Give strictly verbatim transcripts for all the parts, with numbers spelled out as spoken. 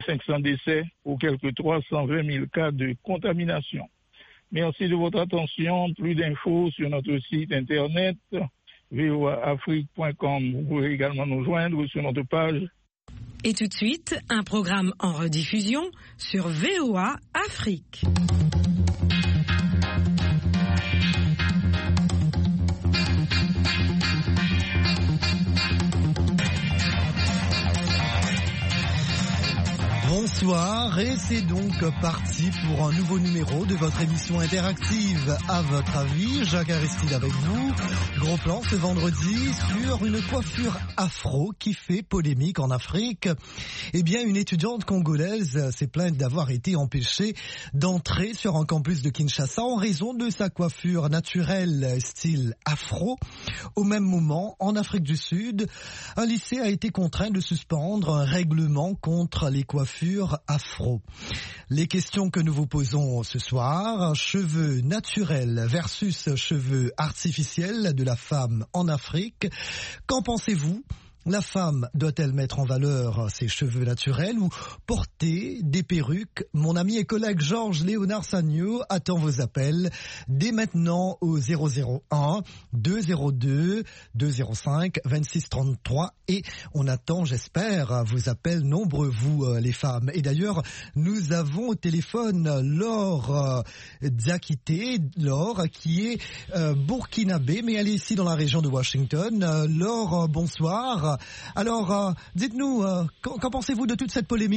cinq cents décès pour quelques trois cent vingt mille cas de contamination. Merci de votre attention. Plus d'infos sur notre site internet v o a afrique point com. Vous pouvez également nous joindre sur notre page. Et tout de suite, un programme en rediffusion sur V O A Afrique. Bonsoir, et c'est donc parti pour un nouveau numéro de votre émission interactive À votre avis. Jacques Aristide avec vous. Gros plan ce vendredi sur une coiffure afro qui fait polémique en Afrique. Eh bien, une étudiante congolaise s'est plainte d'avoir été empêchée d'entrer sur un campus de Kinshasa en raison de sa coiffure naturelle style afro. Au même moment, en Afrique du Sud, un lycée a été contraint de suspendre un règlement contre les coiffures afro. Les questions que nous vous posons ce soir, cheveux naturels versus cheveux artificiels de la femme en Afrique. Qu'en pensez-vous ? La femme doit-elle mettre en valeur ses cheveux naturels ou porter des perruques ? Mon ami et collègue Georges Léonard Sagno attend vos appels dès maintenant au zéro zéro un deux zéro deux deux zéro cinq vingt-six trente-trois et on attend, j'espère, vos appels nombreux, vous les femmes. Et d'ailleurs, nous avons au téléphone Laure Diakité, Laure qui est euh, burkinabé, mais elle est ici dans la région de Washington. Euh, Laure, bonsoir. Alors, euh, dites-nous, euh, qu'en, qu'en pensez-vous de toute cette polémique ?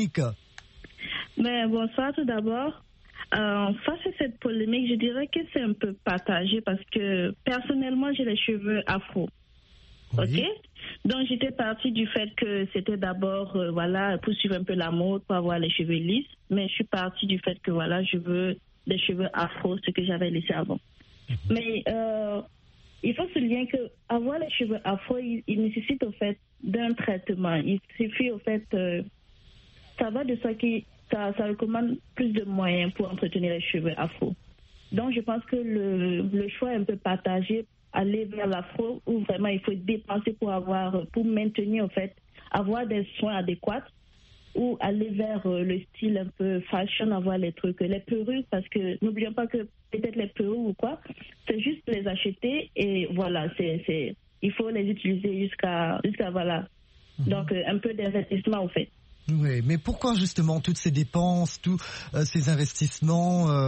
Mais bonsoir tout d'abord. Euh, face à cette polémique, je dirais que c'est un peu partagé parce que personnellement, j'ai les cheveux afro. Oui. Ok ? Donc, j'étais partie du fait que c'était d'abord, euh, voilà, pour suivre un peu la mode, pour avoir les cheveux lisses. Mais je suis partie du fait que, voilà, je veux des cheveux afro, ce que j'avais laissé avant. Mm-hmm. Mais... Euh, il faut souligner que avoir les cheveux afro, il, il nécessite au fait d'un traitement. Il suffit au fait, euh, ça va de ça qui, ça, ça recommande plus de moyens pour entretenir les cheveux afro. Donc je pense que le, le choix est un peu partagé, aller vers l'afro où vraiment il faut dépenser pour avoir, pour maintenir au fait, avoir des soins adéquats, ou aller vers euh, le style un peu fashion, avoir les trucs, les perruques, parce que n'oublions pas que peut-être les perruques ou quoi, c'est juste les acheter et voilà, c'est, c'est, il faut les utiliser jusqu'à, jusqu'à voilà. Mmh. Donc euh, un peu d'investissement au fait. Oui, mais pourquoi justement toutes ces dépenses, tous euh, ces investissements euh...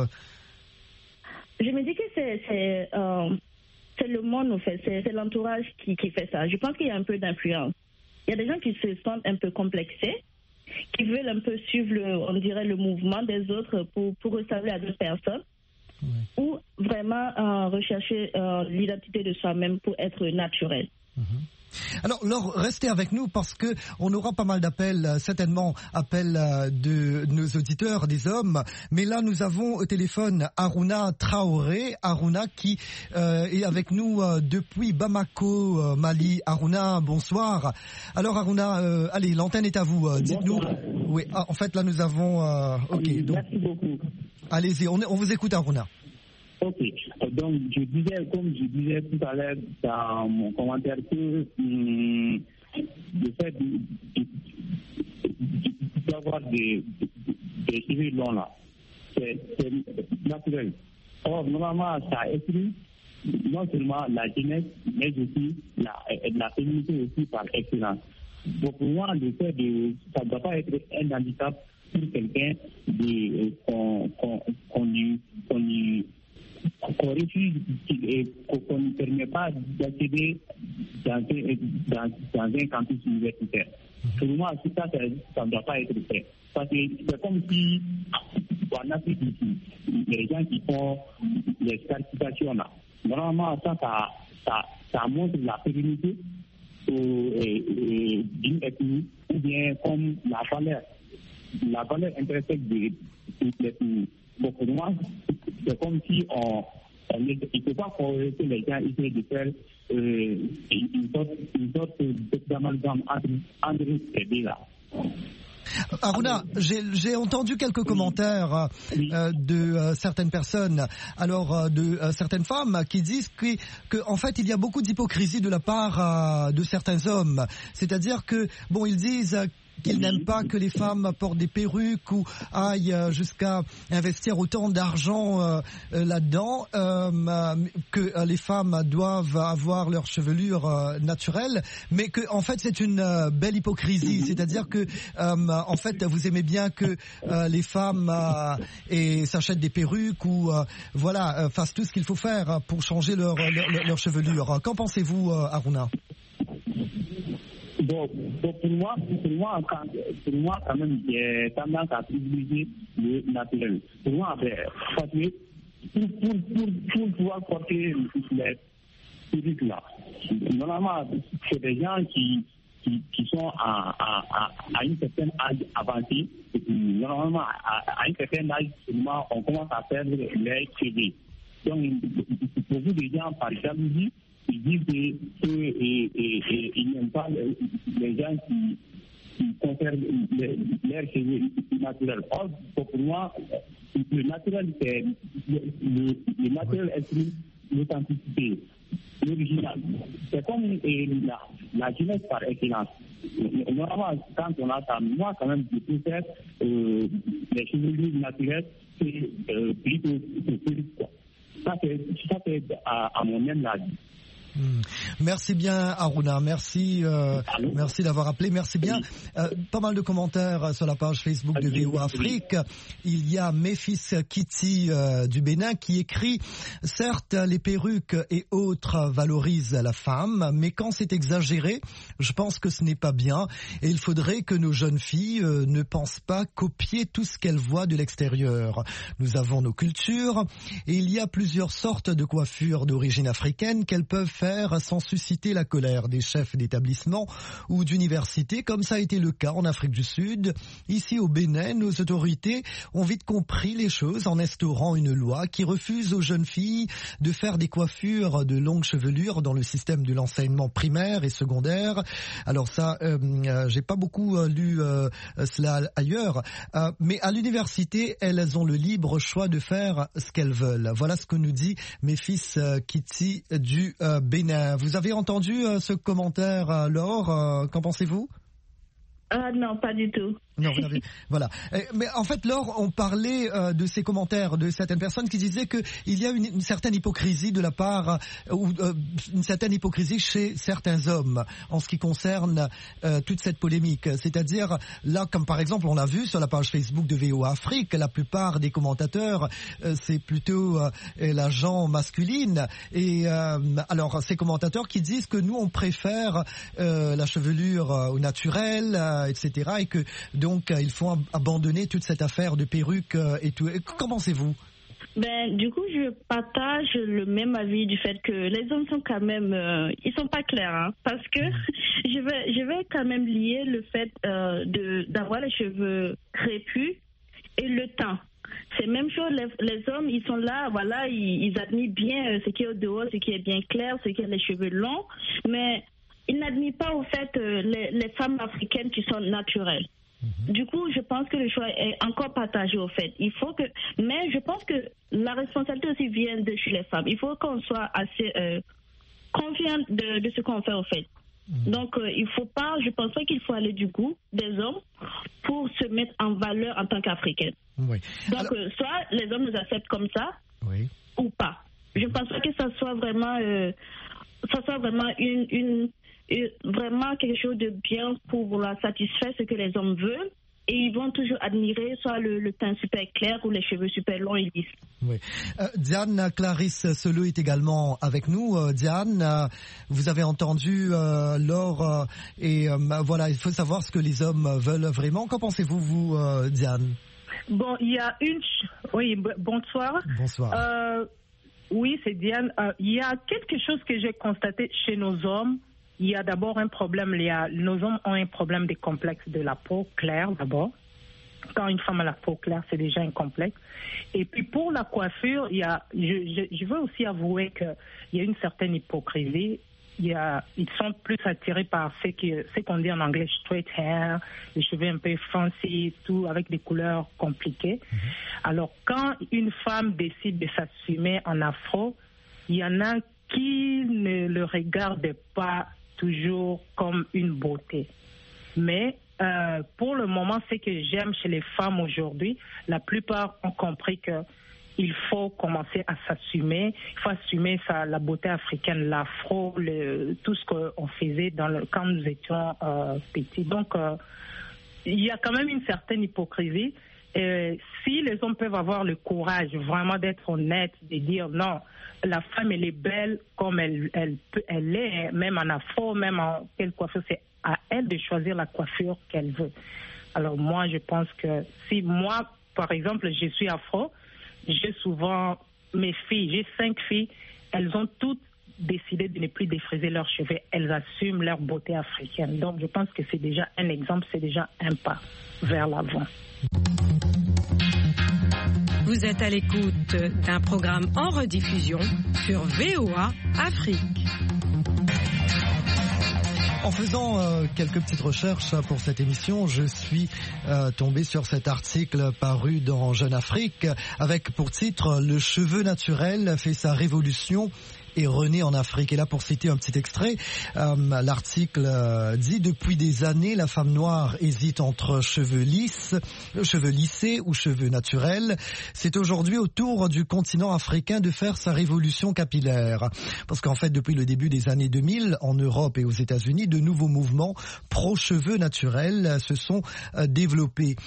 Je me dis que c'est, c'est, euh, c'est le monde au fait, c'est, c'est l'entourage qui, qui fait ça. Je pense qu'il y a un peu d'influence. Il y a des gens qui se sentent un peu complexés, qui veulent un peu suivre, le, on dirait, le mouvement des autres pour, pour ressembler à d'autres personnes, oui. Ou vraiment euh, rechercher euh, l'identité de soi-même pour être naturel. Mm-hmm. Alors, Laure, restez avec nous parce que on aura pas mal d'appels, certainement appels de nos auditeurs, des hommes. Mais là, nous avons au téléphone Aruna Traoré, Aruna qui euh, est avec nous euh, depuis Bamako, euh, Mali. Aruna, bonsoir. Alors, Aruna, euh, allez, l'antenne est à vous. Euh, dites-nous. Oui, ah, en fait, là, nous avons. Euh, ok. Oui, donc, merci beaucoup. Allez-y, on, on vous écoute, Aruna. Ok, donc je disais, comme je disais tout à l'heure dans mon commentaire, que hum, le fait de, de, de, d'avoir des, des cheveux longs là, c'est, c'est naturel. Or, normalement, ça exclut non seulement la jeunesse, mais aussi la, la féminité aussi par excellence. Donc, pour moi, le fait de, ça ne doit pas être un handicap pour quelqu'un de, qu'on, qu'on, qu'on lui, qu'on lui qu'on refuse et qu'on ne permet pas d'accéder dans un, dans, dans un campus universitaire. Pour moi, ça, ça, ça ne doit pas être fait. Parce que c'est comme si, en Afrique ici, les gens qui font les certifications là, normalement, ça, ça, ça, ça montre la pérennité d'une ethnie ou bien comme la valeur, la valeur intrinsèque de l'ethnie. Donc pour moi, c'est comme si on, on il ne faut pas que les gens essaient de faire euh, une sorte, une sorte d'amalgame entre, entre ces deux-là. Aruna, j'ai, j'ai entendu quelques commentaires oui. euh, de euh, certaines personnes, alors euh, de euh, certaines femmes qui disent que, que en fait il y a beaucoup d'hypocrisie de la part euh, de certains hommes. C'est-à-dire que bon, ils disent euh, qu'ils n'aiment pas que les femmes portent des perruques ou aillent jusqu'à investir autant d'argent euh, là-dedans, euh, que les femmes doivent avoir leur chevelure euh, naturelle, mais que en fait c'est une euh, belle hypocrisie, c'est-à-dire que euh, en fait vous aimez bien que euh, les femmes euh, et s'achètent des perruques ou euh, voilà euh, fassent tout ce qu'il faut faire pour changer leur leur, leur chevelure. Qu'en pensez-vous, euh, Aruna? Bon, bon, pour moi, pour moi, quand, pour moi, quand même, j'ai tendance à privilégier le naturel. Pour moi, ben, parce que pour, pour, pour, pour pouvoir porter les perruques là, normalement, c'est des gens qui, qui, qui sont à, à, à, à une certaine âge avancée. Normalement, à, à un certain âge, seulement, on commence à perdre les cheveux. Donc, beaucoup de gens, par jalousie, ils disent qu'ils n'aiment pas les, les gens qui, qui conservent leurs cheveux naturels. Or, pour moi, le naturel, c'est le, le, le naturel exprime l'authenticité, l'original. C'est comme et la, la jeunesse par excellence. Normalement, quand on a ça, moi, quand même, je préfère euh, les cheveux naturels, c'est euh, plutôt que quoi. Ça, c'est, ça, c'est à, à mon même avis. Mmh. Merci bien, Aruna. Merci, euh, merci d'avoir appelé. Merci bien. Euh, pas mal de commentaires sur la page Facebook de V O A Afrique. Il y a Méfis Kitty euh, du Bénin qui écrit: certes, les perruques et autres valorisent la femme, mais quand c'est exagéré, je pense que ce n'est pas bien. Et il faudrait que nos jeunes filles euh, ne pensent pas copier tout ce qu'elles voient de l'extérieur. Nous avons nos cultures et il y a plusieurs sortes de coiffures d'origine africaine qu'elles peuvent faire sans susciter la colère des chefs d'établissement ou d'université, comme ça a été le cas en Afrique du Sud. Ici au Bénin, nos autorités ont vite compris les choses en instaurant une loi qui refuse aux jeunes filles de faire des coiffures de longue chevelure dans le système de l'enseignement primaire et secondaire. Alors ça, euh, euh, j'ai pas beaucoup euh, lu euh, cela ailleurs, euh, mais à l'université, elles ont le libre choix de faire ce qu'elles veulent. Voilà ce que nous dit Méfis euh, Kitty du euh, Bénin. Vous avez entendu euh, ce commentaire, euh, Laure, euh, qu'en pensez-vous? Ah non, pas du tout. Non, vous avez, voilà. Mais en fait, Laure, on parlait euh, de ces commentaires de certaines personnes qui disaient que il y a une, une certaine hypocrisie de la part, euh, ou euh, une certaine hypocrisie chez certains hommes en ce qui concerne euh, toute cette polémique. C'est-à-dire, là, comme par exemple, on l'a vu sur la page Facebook de V O A Afrique, la plupart des commentateurs, euh, c'est plutôt euh, la gent masculine. Et euh, alors, ces commentateurs qui disent que nous, on préfère euh, la chevelure euh, naturelle, euh, et cetera, et que donc, il faut abandonner toute cette affaire de perruque et tout. Qu'en pensez-vous? Ben, du coup, je partage le même avis du fait que les hommes sont quand même, euh, ils sont pas clairs, hein, parce que je vais, je vais quand même lier le fait euh, de d'avoir les cheveux crépus et le teint. C'est même chose, les, les hommes, ils sont là, voilà, ils, ils admirent bien ce qui est au dehors, ce qui est bien clair, ce qui a les cheveux longs, mais ils n'admirent pas au fait euh, les, les femmes africaines qui sont naturelles. Du coup, je pense que le choix est encore partagé au fait. Il faut que, mais je pense que la responsabilité aussi vient de chez les femmes. Il faut qu'on soit assez euh, confiant de, de ce qu'on fait au fait. Mmh. Donc, euh, il faut pas, je pense pas qu'il faut aller du goût des hommes pour se mettre en valeur en tant qu'Africaine. Oui. Donc, Alors... euh, soit les hommes nous acceptent comme ça, oui, ou pas. Je pense pas que ça soit vraiment, euh, ça soit vraiment une, une Et vraiment quelque chose de bien pour vouloir satisfaire ce que les hommes veulent. Et ils vont toujours admirer soit le, le teint super clair ou les cheveux super longs et lisses. Oui. Euh, Diane Clarisse Solo est également avec nous. Euh, Diane, euh, vous avez entendu euh, Laure euh, et euh, voilà, il faut savoir ce que les hommes veulent vraiment. Qu'en pensez-vous, vous, euh, Diane? Bon, il y a une... Oui, bonsoir. Bonsoir. Euh, oui, c'est Diane. Euh, il y a quelque chose que j'ai constaté chez nos hommes. Il y a d'abord un problème, il y a, nos hommes ont un problème des complexes de la peau claire d'abord. Quand une femme a la peau claire, c'est déjà un complexe. Et puis pour la coiffure, il y a, je, je, je veux aussi avouer qu'il y a une certaine hypocrisie. Il y a, ils sont plus attirés par ce, qui, ce qu'on dit en anglais straight hair, les cheveux un peu fancy, tout avec des couleurs compliquées. Mm-hmm. Alors quand une femme décide de s'assumer en afro, il y en a qui ne le regardent pas toujours comme une beauté. Mais euh, pour le moment, ce que j'aime chez les femmes aujourd'hui, la plupart ont compris que il faut commencer à s'assumer, il faut assumer sa, la beauté africaine, l'afro, le, tout ce qu'on faisait dans le, quand nous étions euh, petits. Donc, euh, il y a quand même une certaine hypocrisie. Et si les hommes peuvent avoir le courage vraiment d'être honnêtes, de dire non, la femme elle est belle comme elle, elle, elle est, même en afro, même en quelle coiffure, c'est à elle de choisir la coiffure qu'elle veut. Alors moi, je pense que si moi, par exemple, je suis afro, j'ai souvent mes filles, j'ai cinq filles, elles ont toutes décidé de ne plus défriser leurs cheveux, elles assument leur beauté africaine. Donc je pense que c'est déjà un exemple, c'est déjà un pas vers l'avant. Vous êtes à l'écoute d'un programme en rediffusion sur V O A Afrique. En faisant euh, quelques petites recherches pour cette émission, je suis euh, tombé sur cet article paru dans Jeune Afrique avec pour titre « Le cheveu naturel fait sa révolution ». Et rené en Afrique. Et là, pour citer un petit extrait, euh, l'article euh, dit « Depuis des années, la femme noire hésite entre cheveux lisses, cheveux lissés ou cheveux naturels. C'est aujourd'hui au tour du continent africain de faire sa révolution capillaire. » Parce qu'en fait, depuis le début des années deux mille, en Europe et aux États-Unis, de nouveaux mouvements pro-cheveux naturels se sont euh, développés.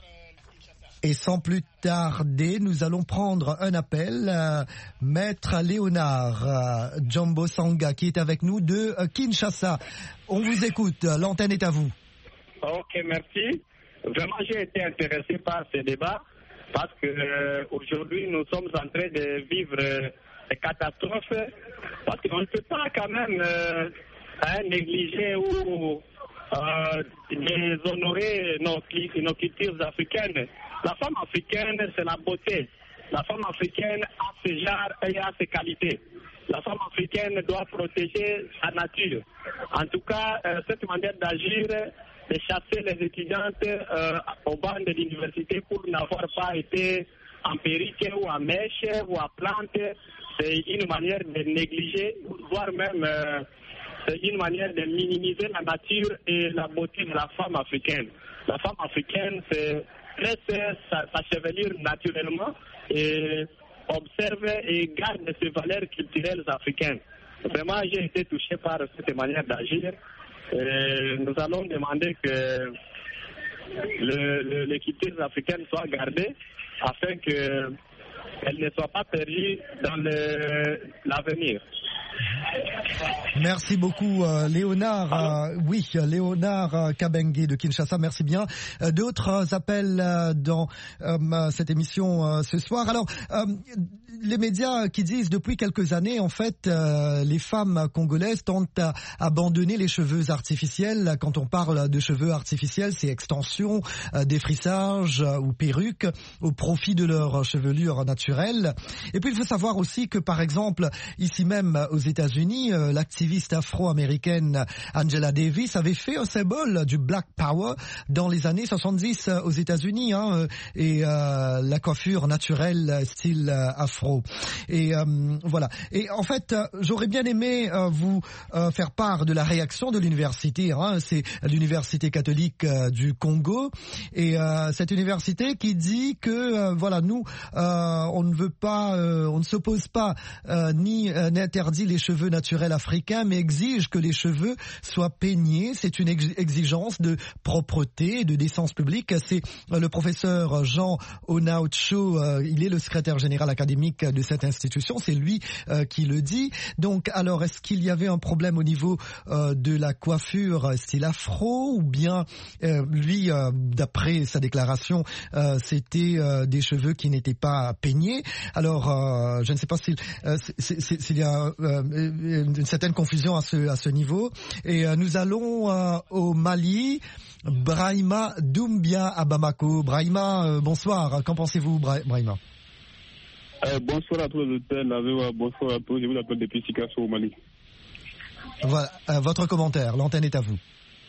Et sans plus tarder, nous allons prendre un appel. Euh, Maître Léonard euh, Jumbo Sanga, qui est avec nous de euh, Kinshasa. On vous écoute, l'antenne est à vous. Ok, merci. Vraiment, j'ai été intéressé par ce débat parce que euh, aujourd'hui, nous sommes en train de vivre euh, des catastrophes parce qu'on ne peut pas quand même euh, hein, négliger ou euh, déshonorer nos, nos cultures africaines. La femme africaine, c'est la beauté. La femme africaine a ses genres et a ses qualités. La femme africaine doit protéger sa nature. En tout cas, euh, cette manière d'agir, de chasser les étudiantes euh, au banc de l'université pour n'avoir pas été en perruque ou en mèche ou en plante, c'est une manière de négliger, voire même euh, c'est une manière de minimiser la nature et la beauté de la femme africaine. La femme africaine, c'est laisse sa, sa chevelure naturellement et observe et garde ses valeurs culturelles africaines. Vraiment, j'ai été touché par cette manière d'agir. Et nous allons demander que le, le, les cultures africaines soient gardées afin qu'elles ne soient pas perdues dans le, l'avenir. Merci beaucoup euh, Léonard. Euh, oui, Léonard euh, Kabengue de Kinshasa, merci bien. Euh, d'autres appels euh, dans euh, cette émission euh, ce soir. Alors, euh, les médias qui disent depuis quelques années, en fait, euh, les femmes congolaises tentent à abandonner les cheveux artificiels. Quand on parle de cheveux artificiels, c'est extension, euh, défrissage euh, ou perruque au profit de leur chevelure naturelle. Et puis, il faut savoir aussi que, par exemple, ici même aux États-Unis, euh, l'activiste afro-américaine Angela Davis avait fait un symbole du Black Power dans les années soixante-dix aux États-Unis, hein, et euh, la coiffure naturelle style euh, afro. Et euh, voilà. Et en fait, euh, j'aurais bien aimé euh, vous euh, faire part de la réaction de l'université. Hein, c'est l'université catholique euh, du Congo, et euh, cette université qui dit que euh, voilà, nous, euh, on ne veut pas, euh, on ne s'oppose pas euh, ni euh, n'interdit les cheveux naturels africains, mais exige que les cheveux soient peignés. C'est une ex- exigence de propreté et de décence publique. C'est euh, le professeur Jean Onaucho, euh, il est le secrétaire général académique de cette institution, c'est lui euh, qui le dit. Donc, alors, est-ce qu'il y avait un problème au niveau euh, de la coiffure style afro, ou bien euh, lui, euh, d'après sa déclaration, euh, c'était euh, des cheveux qui n'étaient pas peignés? Alors, euh, je ne sais pas s'il, euh, s'il, s'il y a euh, une certaine confusion à ce, à ce niveau. Et euh, nous allons euh, au Mali. Brahima Doumbia à Bamako. Brahima, euh, bonsoir. Qu'en pensez-vous, Bra- Brahima? Euh, bonsoir à tous les auditeurs, bonsoir à tous, je vous appelle depuis Sikasso au Mali. Voilà, euh, votre commentaire, l'antenne est à vous.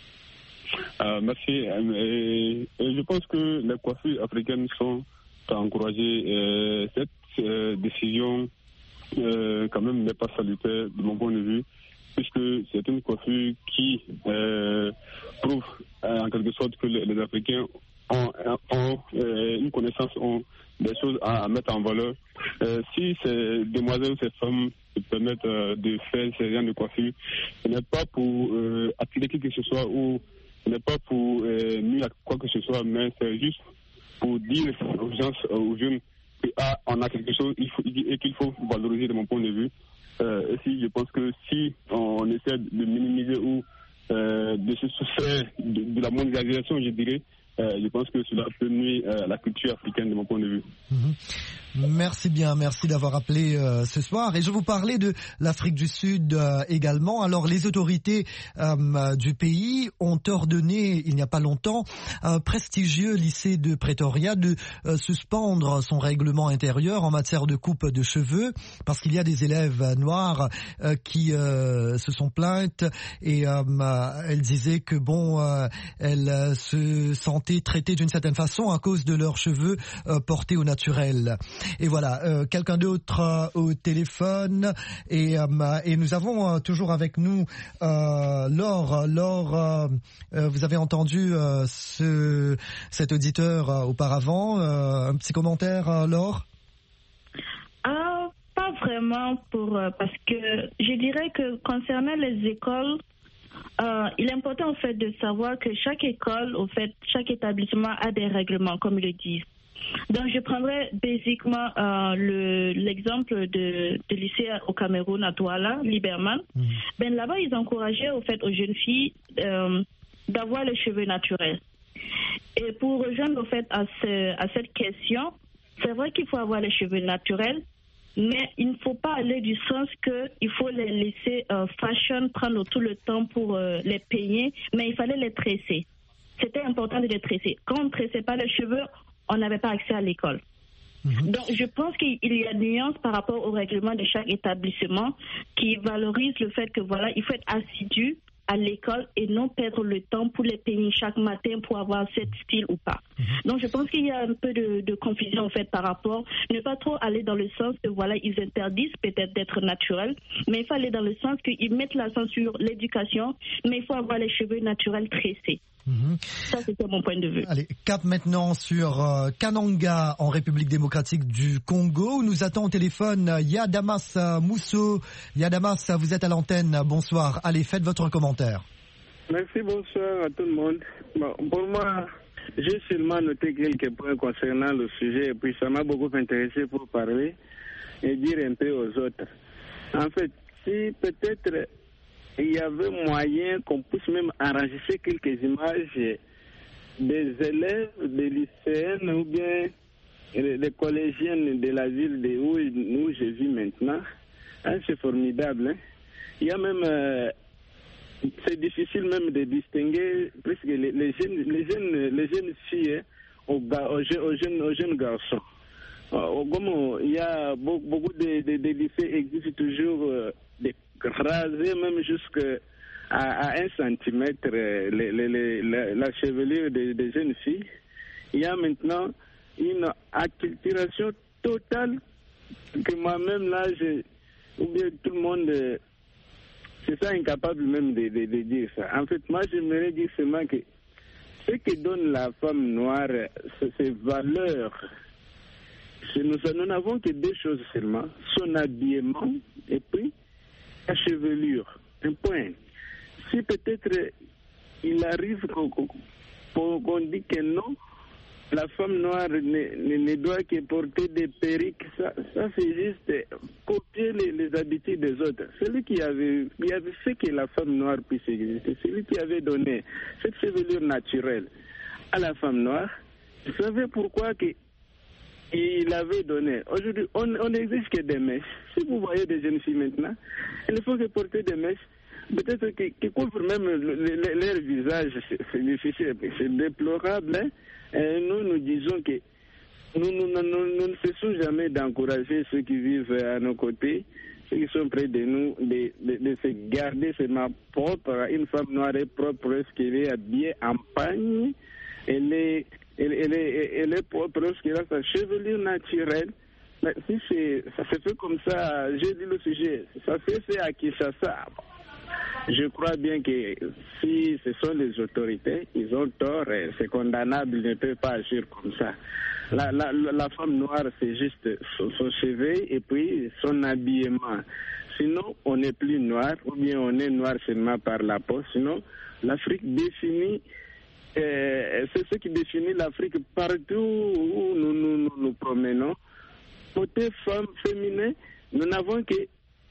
Euh, merci. Euh, euh, je pense que les coiffures africaines sont à encourager. Euh, cette euh, décision, euh, quand même, n'est pas salutaire de mon point de vue. puisque c'est une coiffure qui euh, prouve euh, en quelque sorte que les, les Africains ont, ont euh, une connaissance, ont des choses à, à mettre en valeur. Euh, si ces demoiselles ou ces femmes se permettent euh, de faire ces gens de coiffure, ce n'est pas pour euh, attirer qui que ce soit ou ce n'est pas pour euh, nuire à quoi que ce soit, mais c'est juste pour dire aux gens, aux jeunes, qu'on ah, a quelque chose il faut, et qu'il faut valoriser de mon point de vue. Euh, et si je pense que si on essaie de minimiser ou euh, de se soustraire de, de la mondialisation, je dirais, euh, je pense que cela peut nuire à la culture africaine de mon point de vue. Mmh. Merci bien, merci d'avoir appelé euh, ce soir. Et je vous parlais de l'Afrique du Sud euh, également. Alors les autorités euh, du pays ont ordonné, il n'y a pas longtemps, un prestigieux lycée de Pretoria de euh, suspendre son règlement intérieur en matière de coupe de cheveux parce qu'il y a des élèves noirs euh, qui euh, se sont plaintes et euh, elles disaient que bon, euh, elles se sentaient traitées d'une certaine façon à cause de leurs cheveux euh, portés au naturel. Et voilà, euh, quelqu'un d'autre euh, au téléphone et, euh, et nous avons euh, toujours avec nous euh, Laure. Laure, euh, euh, vous avez entendu euh, ce, cet auditeur euh, auparavant. Euh, un petit commentaire, euh, Laure? Ah, pas vraiment, pour euh, parce que je dirais que concernant les écoles, euh, il est important en fait de savoir que chaque école, au fait, chaque établissement a des règlements, comme ils le disent. Donc, je prendrais basiquement euh, le, l'exemple de, de lycée au Cameroun, à Douala, Liberman. Mmh. Ben, là-bas, ils encourageaient au fait aux jeunes filles euh, d'avoir les cheveux naturels. Et pour rejoindre au fait à, ce, à cette question, c'est vrai qu'il faut avoir les cheveux naturels, mais il ne faut pas aller du sens qu'il faut les laisser euh, fashion, prendre tout le temps pour euh, les peigner, mais il fallait les tresser. C'était important de les tresser. Quand on ne tressait pas les cheveux, on n'avait pas accès à l'école. Mmh. Donc, je pense qu'il y a des nuances par rapport au règlement de chaque établissement qui valorise le fait que, voilà, il faut être assidu à l'école et non perdre le temps pour les peigner chaque matin pour avoir ce style ou pas. Mmh. Donc, je pense qu'il y a un peu de, de confusion, en fait, par rapport, ne pas trop aller dans le sens que, voilà, ils interdisent peut-être d'être naturels, mais il faut aller dans le sens qu'ils mettent l'accent sur l'éducation, mais il faut avoir les cheveux naturels tressés. Mmh. Ça, c'était mon point de vue. Allez, cap maintenant sur euh, Kananga, en République démocratique du Congo, où nous attend au téléphone Yadamas euh, Mousso. Yadamas, vous êtes à l'antenne. Bonsoir. Allez, faites votre commentaire. Merci, bonsoir à tout le monde. Bon, pour moi, j'ai seulement noté quelques points concernant le sujet, et puis ça m'a beaucoup intéressé pour parler et dire un peu aux autres. En fait, si peut-être il y avait moyen qu'on puisse même enregistrer quelques images des élèves, des lycéennes ou bien des collégiennes de la ville de où, où je vis maintenant. Hein, c'est formidable. Hein. Il y a même, euh, c'est difficile même de distinguer presque les, les, jeunes, les, jeunes, les jeunes filles hein, aux, aux, jeunes, aux, jeunes, aux jeunes garçons. Euh, comme il y a beaucoup, beaucoup de, de, de lycées existent toujours euh, des raser même jusqu'à à un centimètre les, les, les, la, la chevelure des, des jeunes filles. Il y a maintenant une acculturation totale que moi-même là, je, ou bien tout le monde, c'est ça incapable même de, de, de dire ça. En fait, moi j'aimerais dire seulement que ce que donne la femme noire, ses valeurs, nous, nous n'avons que deux choses seulement, son habillement et puis la chevelure, un point. Si peut-être il arrive qu'on, qu'on dit que non, la femme noire ne, ne, ne doit que porter des perruques, ça, ça c'est juste copier les, les habitudes des autres. Celui qui avait, qui avait fait que la femme noire puisse exister, celui qui avait donné cette chevelure naturelle à la femme noire, vous savez pourquoi que il avait donné. Aujourd'hui, on, on n'exige que des mèches. Si vous voyez des jeunes filles maintenant, il ne faut que porter des mèches. Peut-être qui couvrent même le, le, leur visage. C'est, c'est difficile, c'est déplorable. Hein? Et nous, nous disons que nous, nous, nous, nous, nous ne cessons jamais d'encourager ceux qui vivent à nos côtés, ceux qui sont près de nous, de, de, de se garder seulement propre. Une femme noire est propre lorsqu'elle est habillée en pagne. Elle est Elle, elle, est, elle est propre lorsqu'elle a sa chevelure naturelle. Mais si c'est, ça se fait comme ça, j'ai dit le sujet, ça se fait à Kinshasa. je crois bien que si ce sont les autorités, ils ont tort, c'est condamnable, ils ne peuvent pas agir comme ça. La, la, la femme noire, c'est juste son, son cheveu et puis son habillement. Sinon, on n'est plus noir, ou bien on est noir seulement par la peau. Sinon, l'Afrique définit, euh, c'est ce qui définit l'Afrique partout où nous nous, nous, nous promenons. Côté femme féminin, nous n'avons que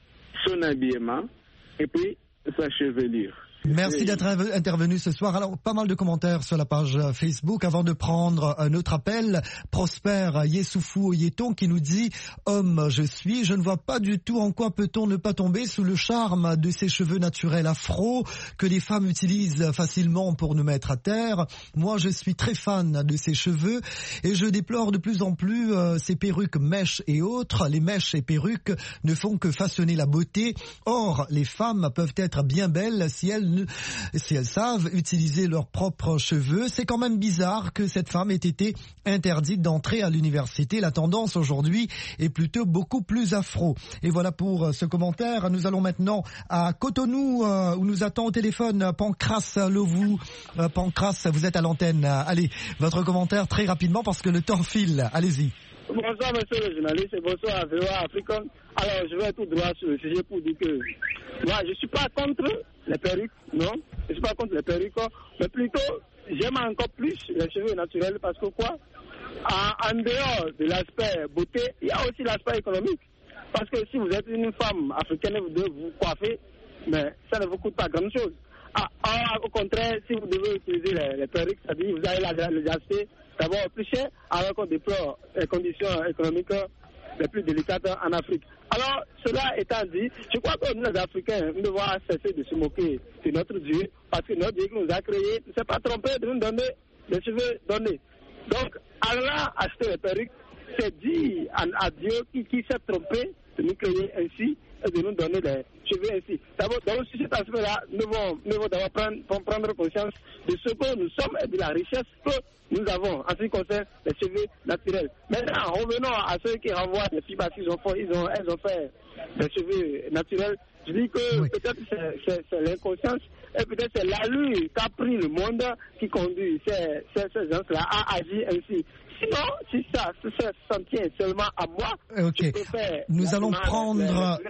son habillement et puis sa chevelure. Merci d'être intervenu ce soir. Alors, pas mal de commentaires sur la page Facebook. Avant de prendre un autre appel, Prosper Yessoufou Yeton qui nous dit « Homme, je suis, je ne vois pas du tout en quoi peut-on ne pas tomber sous le charme de ces cheveux naturels afro que les femmes utilisent facilement pour nous mettre à terre. Moi, je suis très fan de ces cheveux et je déplore de plus en plus euh, ces perruques mèches et autres. Les mèches et perruques ne font que façonner la beauté. Or, les femmes peuvent être bien belles si elles si elles savent utiliser leurs propres cheveux. C'est quand même bizarre que cette femme ait été interdite d'entrer à l'université. La tendance aujourd'hui est plutôt beaucoup plus afro. Et voilà pour ce commentaire. Nous allons maintenant à Cotonou où nous attend au téléphone Pancras Lovou. Pancras, vous êtes à l'antenne. Allez, votre commentaire très rapidement parce que le temps file. Allez-y. Bonsoir monsieur le journaliste et bonsoir à V O A Africa. Alors je vais tout droit sur le sujet pour dire que moi je ne suis pas contre les perruques, non, je ne suis pas contre les perruques, mais plutôt j'aime encore plus les cheveux naturels parce que quoi, en, en dehors de l'aspect beauté, il y a aussi l'aspect économique. Parce que si vous êtes une femme africaine et vous devez vous coiffer, mais ça ne vous coûte pas grand chose. Ah, ah, au contraire, si vous devez utiliser les, les perruques, c'est-à-dire vous allez les acheter d'abord plus cher, alors qu'on déplore les conditions économiques les plus délicates en Afrique. Alors, cela étant dit, je crois que nous, les Africains, nous devons cesser de se moquer de notre Dieu, parce que notre Dieu qui nous a créés ne s'est pas trompé de nous donner les cheveux donnés. Donc, allant acheter les perruques, c'est dire à, à Dieu qui, qui s'est trompé de nous créer ainsi et de nous donner les cheveux ainsi. D'abord, dans ce cet aspect-là, nous devons, nous devons d'abord prendre, prendre conscience de ce que nous sommes et de la richesse que nous avons en ce qui concerne les cheveux naturels. Maintenant, revenons à ceux qui renvoient les filles parce qu'ils ont fait, ils ont, elles ont fait des cheveux naturels. Je dis que oui. Peut-être c'est, c'est, c'est l'inconscience et peut-être c'est l'allure qu'a pris le monde qui conduit ces, ces, ces gens-là à agir ainsi. Sinon, si ça, si ça s'en tient seulement à moi, okay. Nous allons prendre.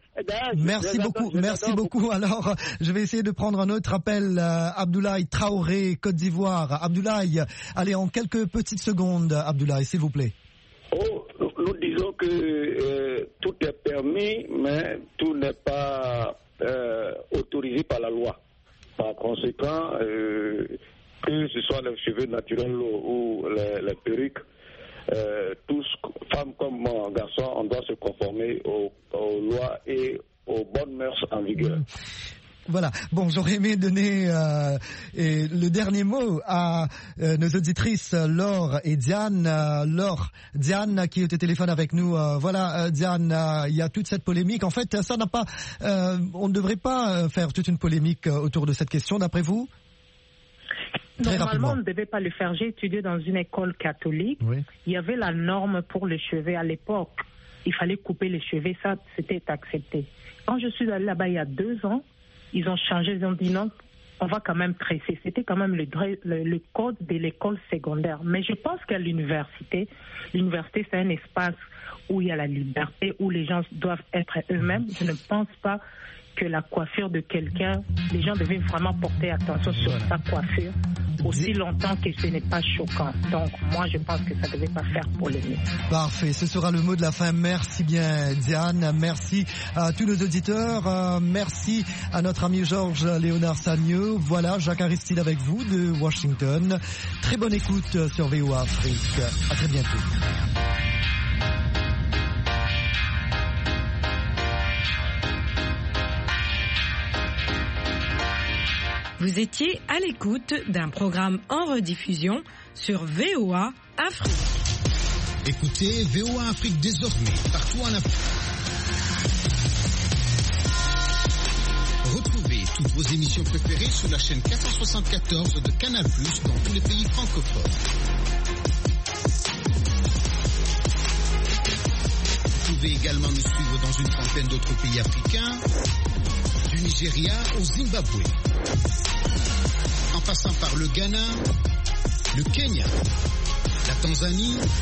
Merci beaucoup, merci beaucoup. Alors, je vais essayer de prendre un autre appel. Euh, Abdoulaye Traoré, Côte d'Ivoire. Abdoulaye, allez en quelques petites secondes, Abdoulaye, s'il vous plaît. Oh, nous disons que euh, tout est permis, mais tout n'est pas euh, autorisé par la loi. Par conséquent. Euh, que ce soit les cheveux naturels ou les, les perruques, euh, tous, femmes comme garçons, on doit se conformer aux, aux lois et aux bonnes mœurs en vigueur. Voilà. Bon, j'aurais aimé donner euh, et le dernier mot à euh, nos auditrices Laure et Diane. Euh, Laure, Diane qui est au téléphone avec nous. Euh, voilà, euh, Diane, euh, il y a toute cette polémique. En fait, ça n'a pas. Euh, on ne devrait pas faire toute une polémique autour de cette question, d'après vous? Très Normalement, rapidement. On ne devait pas le faire. J'ai étudié dans une école catholique. Oui. Il y avait la norme pour les cheveux à l'époque. Il fallait couper les cheveux, ça, c'était accepté. Quand je suis allée là-bas il y a deux ans, ils ont changé, ils ont dit non, on va quand même tresser. C'était quand même le, le, le code de l'école secondaire. Mais je pense qu'à l'université, l'université, c'est un espace où il y a la liberté, où les gens doivent être eux-mêmes. Je ne pense pas que la coiffure de quelqu'un, les gens devaient vraiment porter attention sur voilà. sa coiffure aussi longtemps que ce n'est pas choquant. Donc moi je pense que ça ne devait pas faire polémique. Parfait, ce sera le mot de la fin. Merci bien Diane, merci à tous nos auditeurs, euh, merci à notre ami Georges Léonard Sagneux. Voilà, Jacques Aristide avec vous de Washington. Très bonne écoute sur V O A Afrique. À très bientôt. Vous étiez à l'écoute d'un programme en rediffusion sur V O A Afrique. Écoutez V O A Afrique désormais partout en Afrique. Retrouvez toutes vos émissions préférées sur la chaîne quatre cent soixante-quatorze de Canal plus, dans tous les pays francophones. Vous pouvez également nous suivre dans une trentaine d'autres pays africains. du Nigeria au Zimbabwe. En passant par le Ghana, le Kenya, la Tanzanie,